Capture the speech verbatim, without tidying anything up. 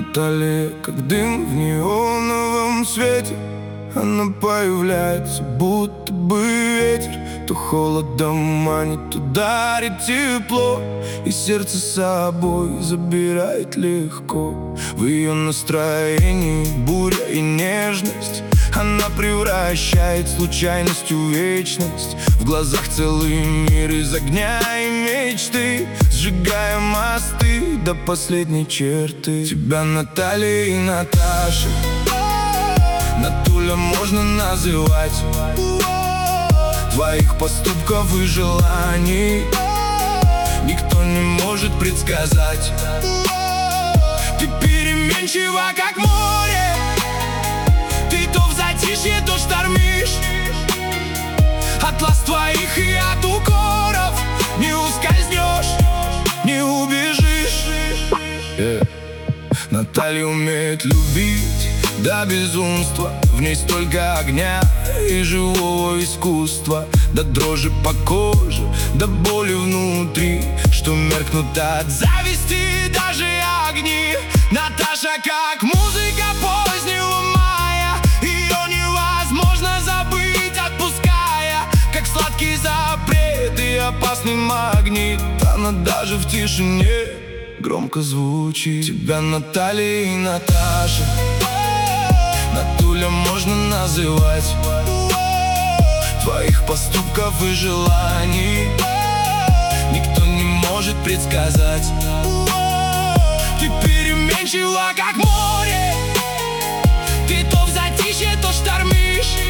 Наталья, как дым в неоновом свете. Она появляется, будто бы ветер. То холодом манит, то дарит тепло, и сердце с собой забирает легко. В ее настроении буря и нежность. Она превращает случайность в вечность. В глазах целый мир из огня и мечты, сжигая мосты до последней черты. Тебя Наталья и Наташа, Натуля можно называть. Твоих поступков и желаний никто не может предсказать. Ты переменчива, как море. Ты то в затишье, то штормишь. От ласк твоих и от укоров не ускользнешь, не убежишь. yeah. Наталья умеет любить до безумства. В ней столько огня и живого искусства, до дрожи по коже, до боли внутри, что меркнут от зависти даже огни. Наташа как музыка позднего мая, ее невозможно забыть, отпуская, как сладкий запрет и опасный магнит. Она даже в тишине громко звучит. Тебя Наталья и Наташа, Натуля можно называть. Твоих поступков и желаний никто не может предсказать. Ты переменчива, как море. Ты то в затишье, то штормишь.